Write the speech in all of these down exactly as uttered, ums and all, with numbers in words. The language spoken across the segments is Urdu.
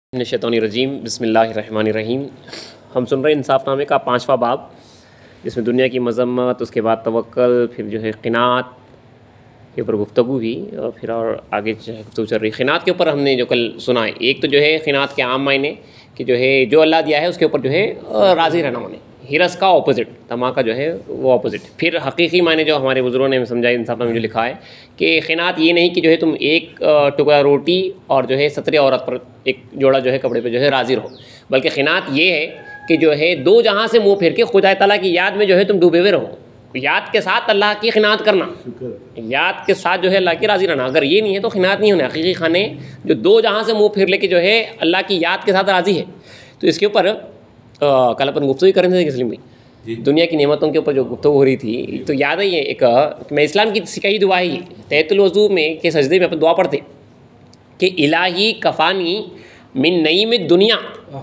من الشیطان الرجیم بسم اللہ الرحمن الرحیم۔ ہم سن رہے ہیں انصاف نامے کا پانچواں باب، جس میں دنیا کی مذمت، اس کے بعد توکل، پھر جو ہے قناعت کے اوپر گفتگو ہوئی، اور پھر اور آگے جو ہے گفتگو چل رہی ہے۔ قناعت کے اوپر ہم نے جو کل سنا ہے، ایک تو جو ہے قناعت کے عام معنی کہ جو ہے جو اللہ دیا ہے اس کے اوپر جو ہے راضی رہنا ہونے، ہرس کا اپوزٹ، طمع کا جو ہے وہ اپوزٹ۔ پھر حقیقی معنی جو ہمارے بزرگوں نے سمجھایا انصاف نامے میں جو لکھا ہے کہ قناعت یہ نہیں کہ جو ہے تم ایک ٹکڑا روٹی اور جو ہے سترے عورت پر ایک جوڑا جو ہے کپڑے پہ جو ہے راضی رہو، بلکہ قناعت یہ ہے کہ جو ہے دو جہاں سے منہ پھیر کے خدا تعالیٰ کی یاد میں جو ہے تم ڈوبے ہوئے رہو، یاد کے ساتھ اللہ کی قناعت کرنا، یاد کے ساتھ جو ہے اللہ کی راضی رہنا۔ اگر یہ نہیں ہے تو قناعت نہیں ہونا۔ حقیقی خانے جو دو جہاں سے منہ پھیر لے کے جو ہے اللہ کی یاد کے ساتھ راضی ہے۔ تو اس کے اوپر کل اپن گفتگو کریں تھے سلیم بھائی، دنیا کی نعمتوں کے اوپر جو گفتگو ہو رہی تھی، تو یاد ہے یہ ایک میں اسلام کی سکھائی دعا ہے، یہ تحت الوضو میں کے سجدے میں اپن دعا پڑھتے کہ الہی کفانی من نعیم الدنیا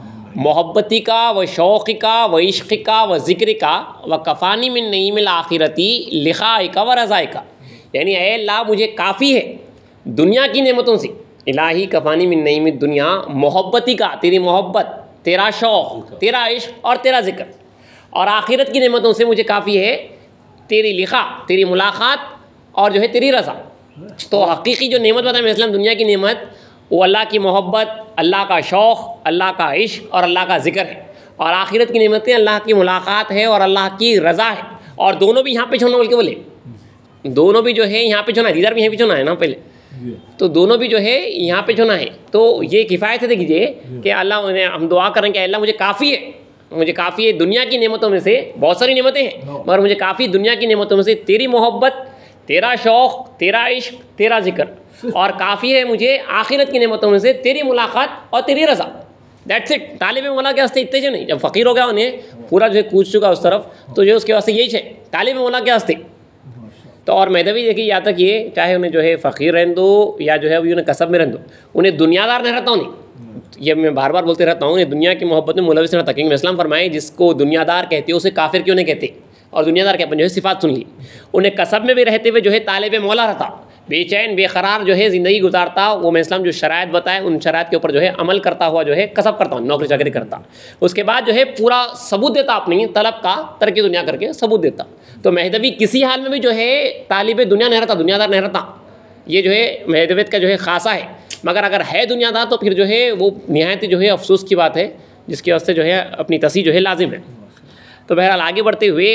محبتی کا و شوق کا و عشق کا و ذکر کا و کفانی من نعیم الآخرتی لقاء کا و رضا کا، یعنی اے اللہ مجھے کافی ہے دنیا کی نعمتوں سے، الہی کفانی من نعیم الدنیا محبتی کا، تیری محبت، تیرا شوق، تیرا عشق اور تیرا ذکر، اور آخرت کی نعمتوں سے مجھے کافی ہے تیری لقاء، تیری ملاقات اور جو ہے تیری رضا۔ تو حقیقی جو نعمت بتا میں اسلام دنیا کی نعمت وہ اللہ کی محبت، اللہ کا شوق، اللہ کا عشق اور اللہ کا ذکر ہے، اور آخرت کی نعمتیں اللہ کی ملاقات ہے اور اللہ کی رضا ہے، اور دونوں بھی یہاں پہ چھوڑنا بول کے بولے، دونوں بھی جو ہے یہاں پہ چھونا ہے، ادھر بھی یہاں پہ چھونا ہے نا پہلے، تو دونوں بھی جو ہے یہاں پہ چھونا ہے۔ تو یہ کفایت ہے دیکھیے کہ اللہ انہیں ہم دعا کریں کہ اللہ مجھے کافی ہے، مجھے کافی ہے دنیا کی نعمتوں میں سے، بہت ساری نعمتیں ہیں مگر مجھے کافی دنیا کی نعمتوں میں سے تیری محبت، تیرا شوق، تیرا عشق، تیرا ذکر، اور کافی ہے مجھے آخرت کی نعمتوں میں سے تیری ملاقات اور تیری رضا۔ That's it. طالب مولا کے واسطے اتنے جو نہیں، جب فقیر ہو گیا انہیں پورا جو ہے کوچ چکا اس طرف، تو جو اس کے واسطے یہی ہے طالب مولا کے واسطے۔ تو اور مہدوی دیکھیے یہاں تک یہ چاہے انہیں جو ہے فقیر رہن دو یا جو ہے ابھی انہیں کسب میں رہن دو، انہیں دنیا دار نہیں رہتا انہیں، یہ میں بار بار بولتے رہتا ہوں، انہیں دنیا کی محبت میں ملوث نہیں رہتا، کیونکہ اسلام فرمائے جس کو دنیا دار کہتے ہو اسے کافر کیوں نہیں کہتے، اور دنیا دار کے اپن جو ہے صفات سن لی، انہیں کسب میں بھی رہتے ہوئے جو ہے طالب مولا رہتا، بے چین بے قرار جو ہے زندگی گزارتا، وہ میں اسلام جو شرائط بتائے ان شرائط کے اوپر جو ہے عمل کرتا ہوا جو ہے کسب کرتا ہوں، نوکری چاکری کرتا، اس کے بعد جو ہے پورا ثبوت دیتا اپنی طلب کا، ترک دنیا کر کے ثبوت دیتا۔ تو مہدوی کسی حال میں بھی جو ہے طالب دنیا نہیں رہتا، دنیا دار نہیں رہتا، یہ جو ہے مہدویت کا جو ہے خاصہ ہے۔ مگر اگر ہے دنیا دار تو پھر جو ہے وہ نہایت جو ہے افسوس کی بات ہے، جس کی وجہ سے جو ہے اپنی تصحیح جو ہے لازم ہے۔ تو بہرحال آگے بڑھتے ہوئے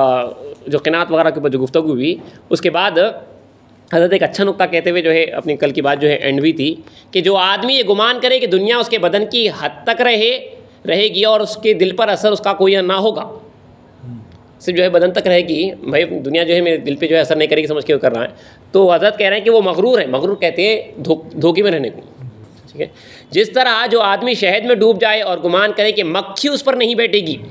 جو قناعت وغیرہ کے اوپر جو گفتگو ہوئی، اس کے بعد حضرت ایک اچھا نقطہ کہتے ہوئے جو ہے اپنی کل کی بات جو ہے اینڈ ہوئی تھی کہ جو آدمی یہ گمان کرے کہ دنیا اس کے بدن کی حد تک رہے رہے گی اور اس کے دل پر اثر اس کا کوئی نہ ہوگا، صرف جو ہے بدن تک رہے گی، بھائی دنیا جو ہے میرے دل پہ جو ہے اثر نہیں کرے گی سمجھ کے وہ کر رہا ہے، تو حضرت کہہ رہے ہیں کہ وہ مغرور ہے، مغرور کہتے ہیں دھوکے میں رہنے کو، ٹھیک ہے۔ جس طرح جو آدمی شہد میں ڈوب جائے اور گمان کرے کہ مکھی اس پر نہیں بیٹھے گی،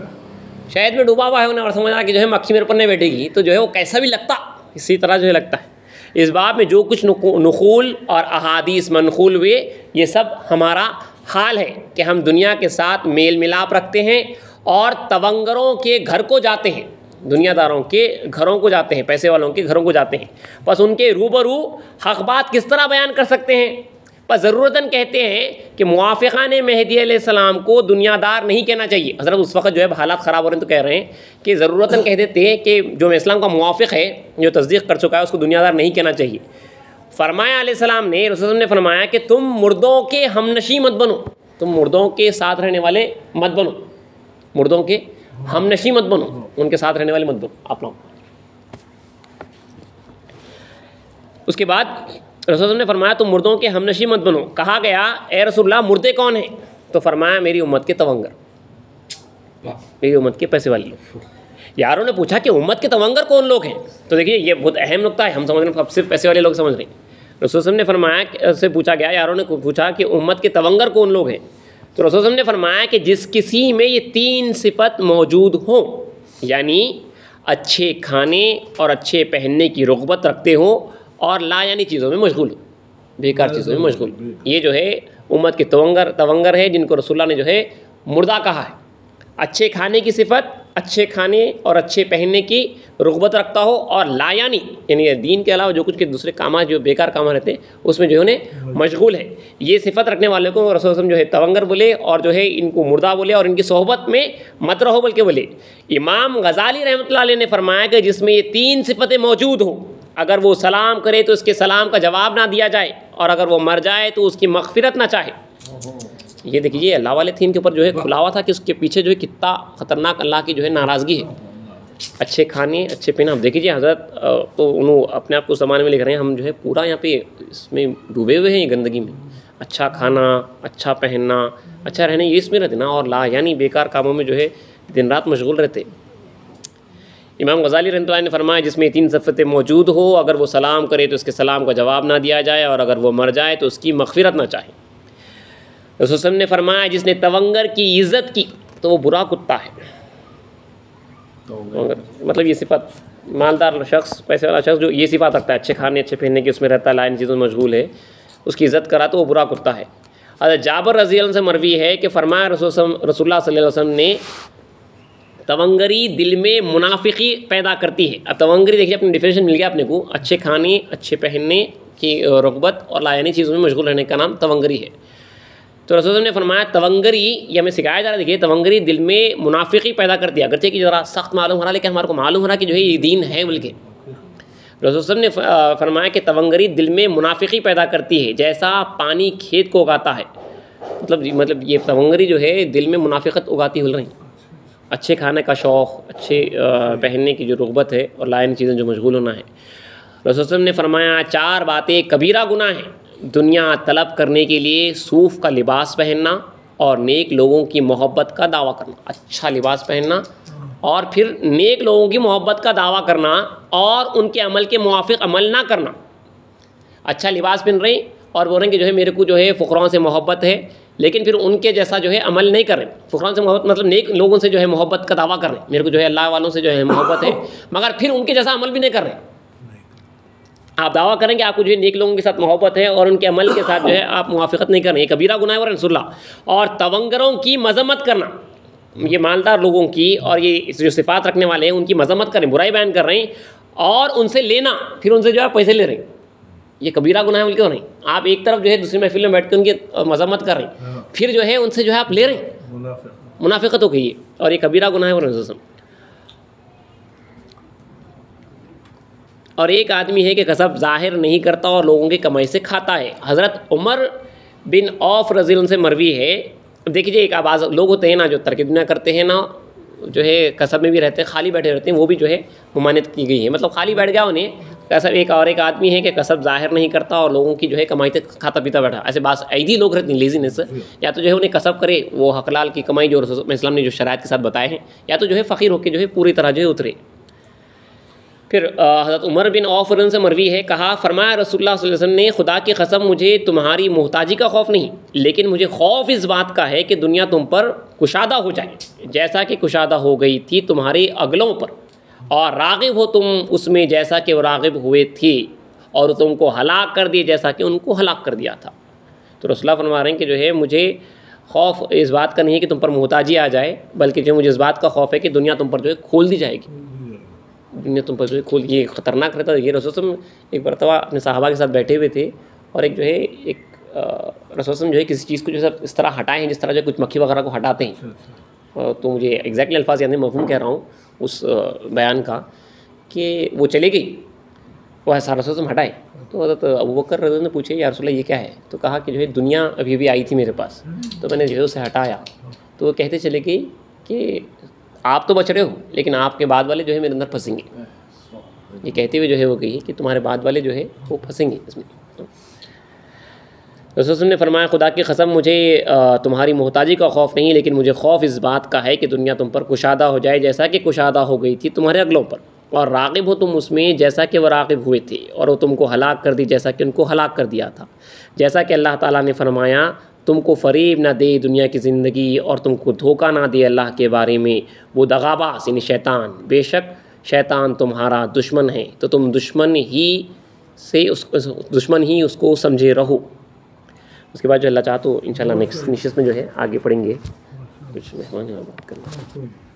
شہد میں ڈوبا ہوا ہے انہیں اور سمجھ رہا کہ جو ہے مکھی میرے پر نہیں بیٹھے گی، تو جو ہے وہ کیسا بھی لگتا، اسی طرح جو ہے لگتا ہے۔ اس باب میں جو کچھ نقول اور احادیث منقول ہوئے یہ سب ہمارا حال ہے کہ ہم دنیا کے ساتھ میل ملاپ رکھتے ہیں اور تونگروں کے گھر کو جاتے ہیں، دنیا داروں کے گھروں کو جاتے ہیں، پیسے والوں کے گھروں کو جاتے ہیں، بس ان کے روبرو حق بات کس طرح بیان کر سکتے ہیں؟ بس ضرورتاً کہتے ہیں کہ موافقان مہدی علیہ السلام کو دنیا دار نہیں کہنا چاہیے۔ حضرت اس وقت جو ہے حالات خراب ہو رہے ہیں تو کہہ رہے ہیں کہ ضرورتاً کہہ دیتے ہیں کہ جو اسلام کا موافق ہے، جو تصدیق کر چکا ہے، اس کو دنیا دار نہیں کہنا چاہیے۔ فرمایا علیہ السلام نے، رسول اللہ نے فرمایا کہ تم مردوں کے ہمنشی مت بنو، تم مردوں کے ساتھ رہنے والے مت بنو، مردوں کے ہمنشی مت بنو، ان کے ساتھ رہنے والے مت بنو آپ لوگ۔ اس کے بعد رسول اللہ نے فرمایا تم مردوں کے ہمنشی مت بنو۔ کہا گیا اے رسول اللہ مردے کون ہیں؟ تو فرمایا میری امت کے تونگر، میری امت کے پیسے والے لوگ۔ یاروں نے پوچھا کہ امت کے تونگر کون لوگ ہیں؟ تو دیکھیے یہ بہت اہم نقطہ ہے، ہم سمجھ رہے ہیں اب صرف پیسے والے لوگ سمجھ رہے ہیں۔ رسول اللہ نے فرمایا سے پوچھا گیا، یاروں نے پوچھا کہ امت کے تونگر کون لوگ ہیں؟ تو رسول اللہ نے فرمایا کہ جس کسی میں یہ تین صفت موجود ہوں، یعنی اچھے کھانے اور اچھے پہننے کی رغبت رکھتے ہوں اور لا یعنی چیزوں میں مشغول ہو، بیکار چیزوں میں مشغول، یہ جو ہے امت کے تونگر تونگر ہے جن کو رسول اللہ نے جو ہے مردہ کہا ہے۔ اچھے کھانے کی صفت، اچھے کھانے اور اچھے پہننے کی رغبت رکھتا ہو اور لا یعنی یعنی دین کے علاوہ جو کچھ کے دوسرے کامات جو بیکار کام رہتے ہیں اس میں جو ہے انہیں مشغول ہے. یہ صفت رکھنے والے کو رسول وسلم جو ہے تونگر بولے اور جو ہے ان کو مردہ بولے اور ان کی صحبت میں مت رہو بلکہ بولے. امام غزالی رحمۃ اللہ علیہ نے فرمایا کہ جس میں یہ تین صفتیں موجود ہوں اگر وہ سلام کرے تو اس کے سلام کا جواب نہ دیا جائے اور اگر وہ مر جائے تو اس کی مغفرت نہ چاہے. یہ دیکھیے اللہ والے تھے ان کے اوپر جو ہے کھلا ہوا تھا کہ اس کے پیچھے جو ہے کتنا خطرناک اللہ کی جو ہے ناراضگی ہے. اچھے کھانے اچھے پینا. اب دیکھیے حضرت تو انہوں اپنے آپ کو زمانے میں لکھ رہے ہیں ہم جو ہے پورا یہاں پہ اس میں ڈوبے ہوئے ہیں یہ گندگی میں. اچھا کھانا اچھا پہننا اچھا رہنا یہ اس میں رہتے نا اور لا یعنی بیکار کاموں میں جو ہے دن رات مشغول رہتے. امام غزالی رحمۃ اللہ نے فرمایا جس میں تین صفتیں موجود ہو اگر وہ سلام کرے تو اس کے سلام کا جواب نہ دیا جائے اور اگر وہ مر جائے تو اس کی مغفرت نہ چاہے. رسول وسلم نے فرمایا جس نے تونگر کی عزت کی تو وہ برا کتا ہے. مطلب یہ صفت مالدار شخص پیسے والا شخص جو یہ صفات رکھتا ہے اچھے کھانے اچھے پہننے کی اس میں رہتا ہے لائن چیزوں میں مشغول ہے اس کی عزت کرا تو وہ برا کتا ہے. حضرت جابر رضی اللہ عنہ سے مروی ہے کہ فرمایا رسول رسول اللہ صلی اللہ علیہ وسلم نے تونگری دل میں منافقی پیدا کرتی ہے. اب تونگری دیکھیے اپنی ڈیفینیشن مل گیا اپنے کو اچھے کھانے اچھے پہننے کی رغبت اور لائنی چیزوں میں مشغول رہنے کا نام تونگری ہے. تو رسول اللہ نے فرمایا تونگری یہ ہمیں سکھایا جا رہا ہے دیکھیے تونگری دل میں منافقی پیدا کرتی ہے. اگرچہ کہ ذرا سخت معلوم ہو رہا لیکن ہمارے کو معلوم ہو رہا کہ جو ہے یہ دین ہے. بلکہ رسول اللہ نے فرمایا کہ تونگری دل میں منافقی پیدا کرتی ہے جیسا پانی کھیت کو اگاتا ہے. مطلب مطلب یہ تونگری جو ہے دل میں منافقت اگاتی ہو رہی. اچھے کھانے کا شوق اچھے پہننے کی جو رغبت ہے اور لائن چیزیں جو مشغول ہونا ہے. رسول اللہ نے فرمایا چار باتیں کبیرہ گناہ ہیں. دنیا طلب کرنے کے لیے صوف کا لباس پہننا اور نیک لوگوں کی محبت کا دعویٰ کرنا. اچھا لباس پہننا اور پھر نیک لوگوں کی محبت کا دعویٰ کرنا اور ان کے عمل کے موافق عمل نہ کرنا. اچھا لباس پہن رہے ہیں اور بول رہے ہیں کہ جو ہے میرے کو جو ہے فقراء سے محبت ہے لیکن پھر ان کے جیسا جو ہے عمل نہیں کر رہے. فقراء سے محبت مطلب نیک لوگوں سے جو ہے محبت کا دعویٰ کر رہے ہیں میرے کو جو ہے اللہ والوں سے جو ہے محبت ہے مگر پھر ان کے جیسا عمل بھی نہیں کر رہے. آپ دعویٰ کریں کہ آپ کو جو ہے نیک لوگوں کے ساتھ محبت ہے اور ان کے عمل کے ساتھ جو ہے آپ موافقت نہیں کر رہے ہیں. یہ کبیرہ گناہ ہے رسول اللہ. اور تونگروں کی مذمت کرنا یہ مالدار لوگوں کی اور یہ جو صفات رکھنے والے ہیں ان کی مذمت کریں برائی بیان کر رہے ہیں اور ان سے لینا پھر ان سے جو ہے پیسے لے رہے ہیں. یہ کبیرہ گناہ ہے بول کے ہو رہے ہیں. آپ ایک طرف جو ہے دوسری محفل میں بیٹھ کے ان کی مذمت کر رہے ہیں پھر جو ہے ان سے جو ہے آپ لے رہے ہیں. منافقت ہو گئی ہے اور یہ کبیرہ گناہ ہے رسول اللہ. اور ایک آدمی ہے کہ کسب ظاہر نہیں کرتا اور لوگوں کی کمائی سے کھاتا ہے. حضرت عمر بن عوف رضی اللہ عنہ سے مروی ہے. اب دیکھیے ایک آواز لوگ ہوتے ہیں نا جو ترک دنیا کرتے ہیں نا جو ہے کسب میں بھی رہتے ہیں خالی بیٹھے رہتے ہیں وہ بھی جو ہے ممانعت کی گئی ہے. مطلب خالی بیٹھ گیا انہیں کسب. ایک اور ایک آدمی ہے کہ کسب ظاہر نہیں کرتا اور لوگوں کی جو ہے کمائی سے کھاتا پیتا بیٹھا. ایسے بعض ایدی لوگ رہتے ہیں لیزینس یا تو جو ہے انہیں کسب کرے وہ حق لال کی کمائی جو رسول اسلام نے جو شرائط کے ساتھ بتائے ہیں یا تو جو ہے فقیر ہو کے جو ہے پوری طرح جو ہے اترے. پھر حضرت عمر بن عوف سے مروی ہے کہا فرمایا رسول اللہ صلی اللہ علیہ وسلم نے خدا کی قسم مجھے تمہاری محتاجی کا خوف نہیں لیکن مجھے خوف اس بات کا ہے کہ دنیا تم پر کشادہ ہو جائے جیسا کہ کشادہ ہو گئی تھی تمہارے اگلوں پر اور راغب ہو تم اس میں جیسا کہ وہ راغب ہوئے تھے اور تم کو ہلاک کر دیے جیسا کہ ان کو ہلاک کر دیا تھا. تو رسول اللہ فرما رہے ہیں کہ جو ہے مجھے خوف اس بات کا نہیں ہے کہ تم پر محتاجی آ جائے بلکہ جو مجھے اس بات کا خوف ہے کہ دنیا تم پر جو ہے کھول دی جائے گی. دنیا تم پر جو ہے کھول یہ خطرناک رہتا ہے. یہ رسول ایک مرتبہ اپنے صحابہ کے ساتھ بیٹھے ہوئے تھے اور ایک جو ہے ایک رسول جو ہے کسی چیز کو جو ہے اس طرح ہٹائے ہیں جس طرح جو کچھ مکھی وغیرہ کو ہٹاتے ہیں. تو مجھے ایگزیکٹلی الفاظ یعنی مفہوم کہہ رہا ہوں اس بیان کا کہ وہ چلے گئی وہ ایسا رسول ہٹائے. تو حضرت ابوبکر رضی اللہ عنہ نے پوچھے یا رسول اللہ یہ کیا ہے. تو کہا کہ جو ہے دنیا ابھی ابھی آئی تھی میرے پاس تو میں نے جو ہے اسے ہٹایا. تو وہ کہتے چلے گئی کہ آپ تو بچ رہے ہو لیکن آپ کے بعد والے جو ہے میرے اندر پھنسیں گے. یہ کہتے ہوئے جو ہے وہ کہی کہ تمہارے بعد والے جو ہے وہ پھنسیں گے اس میں. رسول اللہ نے فرمایا خدا کی قسم مجھے تمہاری محتاجی کا خوف نہیں لیکن مجھے خوف اس بات کا ہے کہ دنیا تم پر کشادہ ہو جائے جیسا کہ کشادہ ہو گئی تھی تمہارے اگلوں پر اور راغب ہو تم اس میں جیسا کہ وہ راغب ہوئے تھے اور وہ تم کو ہلاک کر دی جیسا کہ ان کو ہلاک کر دیا تھا. جیسا کہ اللہ تعالیٰ نے فرمایا تم کو فریب نہ دے دنیا کی زندگی اور تم کو دھوکہ نہ دے اللہ کے بارے میں وہ دغاباز یعنی شیطان. بے شک شیطان تمہارا دشمن ہے تو تم دشمن ہی سے اس دشمن ہی اس کو سمجھے رہو. اس کے بعد جو اللہ چاہا تو انشاءاللہ نیکسٹ نشست میں جو ہے آگے پڑھیں گے. کچھ مہمان بات کرنا